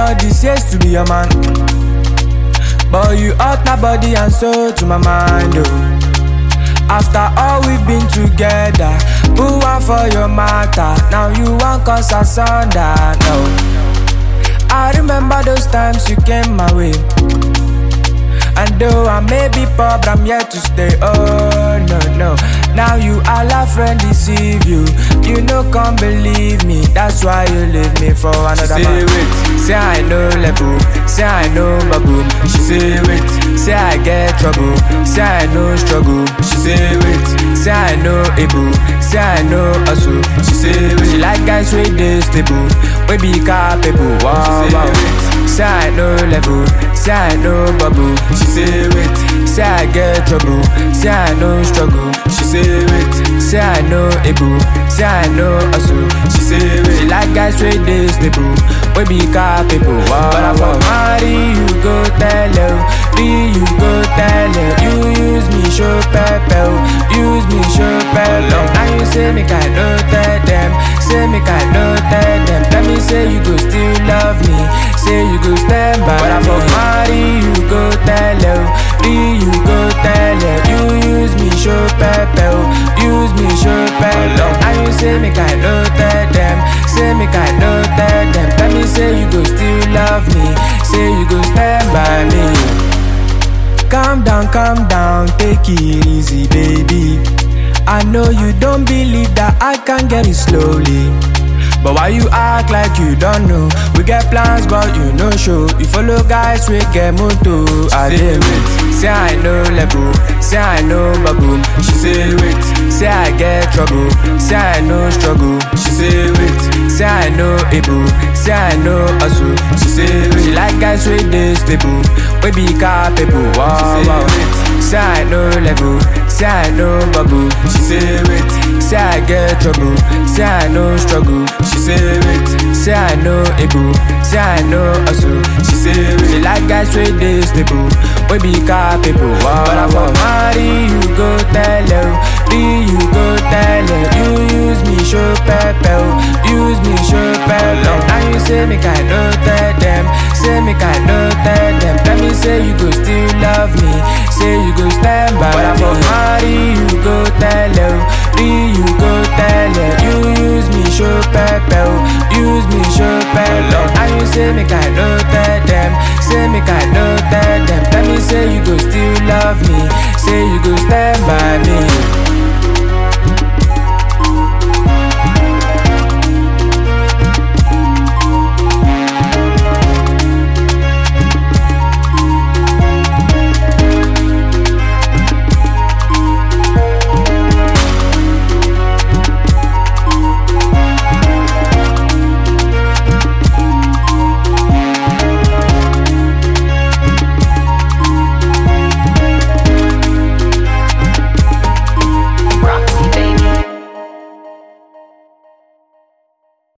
all these years to be your man, but you alter body and soul to my mind, oh. After all we've been together, who want for your matter? Now you want cause asunder, no. I remember those times you came my way, and though I may be poor, but I'm here to stay. Oh no, no. Now you all a friend deceive you. You no can't believe me. That's why you leave me for another man. Wait, say I know level, say I know baboon. She say wait, say I get trouble, say I know struggle. She say wait, say I know able, say I know hustle. She say wait, she like guys with they stable, we be capable. Wow, wow. Say I know level, say I know bubble. She say wait, say I get trouble, say I know struggle. She say wait, say I know able, say I know hustle. She say wait, she like guys with they stable, we be capable. Wow, but I for marry you go tell her, be you go tell her. You use me show pepper, use me show pepper. Now you say me can no tell them, say me can no tell them. Tell me say you go still love me, say you go stand by. But I for marry you go tell her, be you go tell her. You use me show pepper, use me show pepper. Now you say me can no tell them, say me can no tell them. Tell me say you go still love me, say you go stand by me. Calm down, take it easy, baby. I know you don't believe that I can get it slowly, but why you act like you don't know? We get plans but you no show. You follow guys we get moto. I did wait, say I know level, say I know baboon. She say wait, say I get trouble, say I know struggle. She say wait, say I know able, say I know hustle. She say wait, she like guys with they stable, we be capable. Wow, wow. Say I know level, say I know bubble. She say wait, say I get trouble, say I know struggle. She say wait, say I know able, say I know hustle. She say wait, she like guys with they stable, we be capable. Wow, but I for marry you go tell her, be you go tell her. You use me show pepper, use me show pepper. Now you say me can no tell them, say me can no tell them. Tell me say you go still love me, say you go stand by. But I for marry you go tell her, be you go tell her. You use me show pepper, use me show pepper. Now you say me can no tell them, say me can no tell them. Tell me say you go still love me, say you go stand by me.